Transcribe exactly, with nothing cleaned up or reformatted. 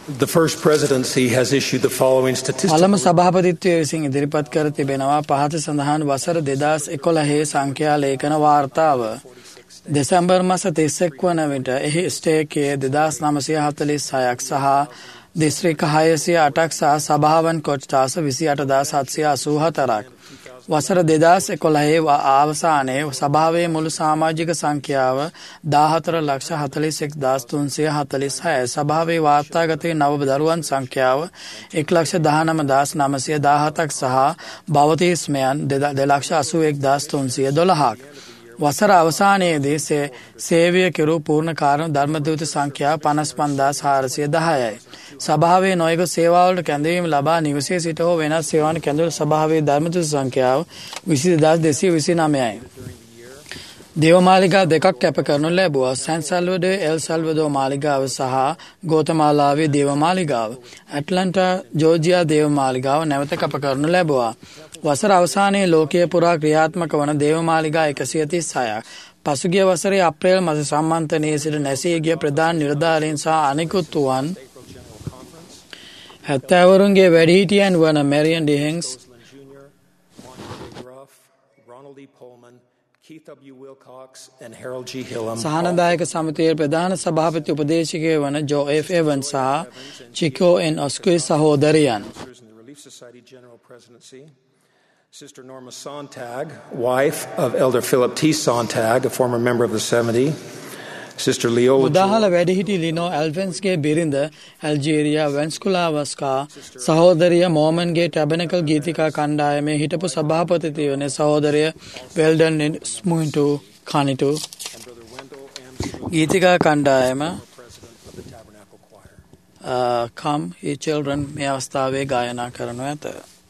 The first presidency has issued the following statistics. පළමු සභාපතිත්වයේ විසින් ඉදිරිපත් කර තිබෙනවා පහත සඳහන් වසර දෙදාස් එකොළහේ සංඛ්‍යා ලේඛන වාර්තාව. දෙසැම්බර් මාස තිස් එක් වන විට එහි ස්ටේකයේ දෙදාස් නවසිය හතළිස් හයක් සහ දිස්ත්‍රික්ක හයසිය අටක් සහ සභාවන් කොට්ටාස විසි අටදාස් හත්සිය අසූ හතරක්. වසර දෙදාස් එකොළහේ අවසානයේ සභාවේ මුළු සමාජික සංඛ්‍යාව දාහතර ලක්ෂ හතළිස් එක්දාස් තුන්සිය හතළිස් හය. සභාවේ වාර්තාගත නව දරුවන් සංඛ්‍යාව එක් ලක්ෂ දහනවදාස් නවසිය දාහතක් සහ බෞතිස්මයන් දෙලක්ෂ අසූ එක්දාස් තුන්සිය දොළහක්. වසර අවසානයේදී සේවය කෙරූ පූර්ණ කාරණ ධර්මදූත සංඛ්‍යාව පනස් පන්දාස් හාරසිය දහයයි. සභාවේ නොයෙකුත් සේවාවලට කැඳවීම ලබා නිවසේ සිට හෝ වෙනත් සේවාවන් කැඳවන සභාවේ ධර්මදූත සංඛ්‍යාව විසි දෙදාස් දෙසිය විසි නවයයි. දේවමාලිගා දෙකක් කැප කරනු ලැබුවා. සැන් සල්වඩෝ එල් සල්වඩෝ මාලිගාව සහ ගෝතමාලාවේ දේවමාලිගාව. ඇට්ලන්ටා ජෝර්ජියා දේවමාලිගාව නැවත කැප කරනු ලැබුවා. වසර අවසානයේ ලෝකයේ පුරා ක්‍රියාත්මක වන දේවමාලිගා එකසිය තිස් හයක්. පසුගිය වසරේ අප්‍රේල් මාස සම්මන්ත්‍රණයේ සිට නැසී ගිය ප්‍රධාන නිලධාරීන් සහ අනෙකුත් වන් හැත්තෑවරුන්ගේ වැඩිහිටියන් වන මෙරියන් ඩිහෙන්ස්, සහනදායක සමිතියේ ප්‍රධාන සභාපති උපදේශකය වන ජෝ එෆ් එවන්ස් සහ චිකෝ එන් ඔස්කුයි සහෝදරයන්. Sister Norma Sontag, wife of Elder Philip T. Sontag, a former member of the seventy. Sister Leola. උදාහල වැඩිහිටි ලිනෝ ඇල්ෆෙන්ස්ගේ බිරිඳ ඇල්ජීරියා වෙන්ස්කුලාවස්කා සහෝදරිය මෝමන්ගේ ටැබනකල් ගීතිකා කණ්ඩායමේ හිටපු සභාපති වන සහෝදරිය වෙල්ඩන් ස්මුන්ටු කනිටු ගීතිකා කණ්ඩායම කම් ඒ චිල්ඩ්‍රන් මේ අවස්ථාවේ ගායනා කරනු ඇත.